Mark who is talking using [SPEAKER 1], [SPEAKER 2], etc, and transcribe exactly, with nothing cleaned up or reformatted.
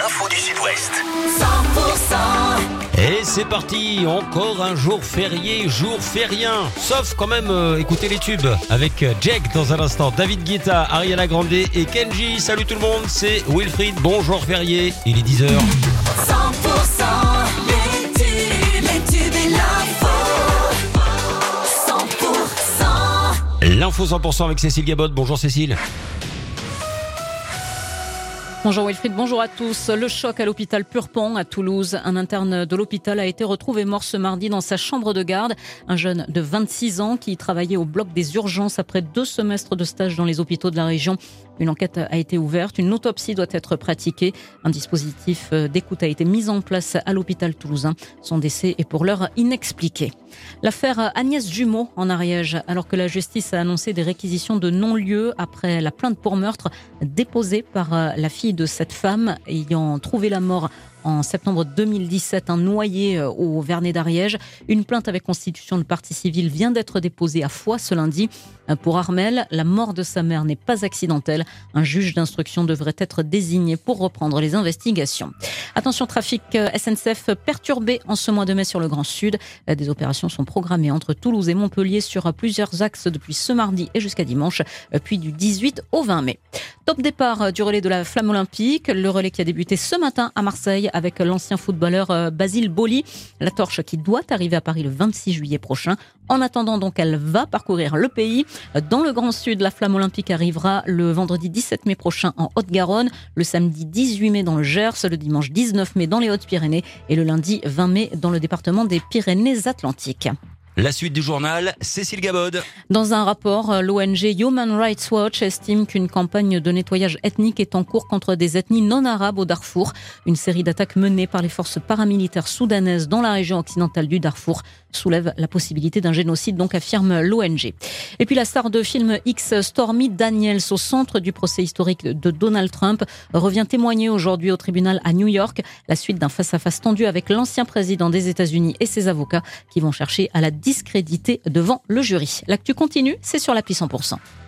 [SPEAKER 1] l'info du Sud-Ouest.
[SPEAKER 2] cent pour cent.
[SPEAKER 3] Et c'est parti, encore un jour férié, jour férien. Sauf quand même, euh, écoutez les tubes avec Jake dans un instant, David Guetta, Ariana Grande et Kenji. Salut tout le monde, c'est Wilfried, bonjour férié, il est dix heures.
[SPEAKER 2] cent pour cent, les tubes, les tubes et l'info. cent pour cent.
[SPEAKER 3] L'info cent pour cent avec Cécile Gabot. Bonjour Cécile.
[SPEAKER 4] Bonjour Wilfried, bonjour à tous. Le choc à l'hôpital Purpan à Toulouse. Un interne de l'hôpital a été retrouvé mort ce mardi dans sa chambre de garde. Un jeune de vingt-six ans qui travaillait au bloc des urgences après deux semestres de stage dans les hôpitaux de la région. Une enquête a été ouverte, une autopsie doit être pratiquée. Un dispositif d'écoute a été mis en place à l'hôpital toulousain. Son décès est pour l'heure inexpliqué. L'affaire Agnès Jumeau en Ariège, alors que la justice a annoncé des réquisitions de non-lieu après la plainte pour meurtre déposée par la fille de cette femme ayant trouvé la mort en septembre deux mille dix-sept, un noyé au Vernet d'Ariège. Une plainte avec constitution de partie civile vient d'être déposée à Foix ce lundi. Pour Armel, la mort de sa mère n'est pas accidentelle. Un juge d'instruction devrait être désigné pour reprendre les investigations. Attention, trafic S N C F perturbé en ce mois de mai sur le Grand Sud. Des opérations sont programmées entre Toulouse et Montpellier sur plusieurs axes depuis ce mardi et jusqu'à dimanche, puis du dix-huit au vingt mai. Top départ du relais de la Flamme Olympique. Le relais qui a débuté ce matin à Marseille avec l'ancien footballeur Basile Boli. La torche qui doit arriver à Paris le vingt-six juillet prochain. En attendant, donc, elle va parcourir le pays. Dans le Grand Sud, la Flamme Olympique arrivera le vendredi dix-sept mai prochain en Haute-Garonne, le samedi dix-huit mai dans le Gers, le dimanche dix-neuf mai dans les Hautes-Pyrénées et le lundi vingt mai dans le département des Pyrénées-Atlantiques.
[SPEAKER 3] La suite du journal, Cécile Gabod.
[SPEAKER 4] Dans un rapport, l'O N G Human Rights Watch estime qu'une campagne de nettoyage ethnique est en cours contre des ethnies non arabes au Darfour. Une série d'attaques menées par les forces paramilitaires soudanaises dans la région occidentale du Darfour soulève la possibilité d'un génocide, donc affirme l'O N G. Et puis la star de film X, Stormy Daniels, au centre du procès historique de Donald Trump, revient témoigner aujourd'hui au tribunal à New York, la suite d'un face-à-face tendu avec l'ancien président des États-Unis et ses avocats qui vont chercher à la discréditer devant le jury. L'actu continue, c'est sur l'appli cent pour cent.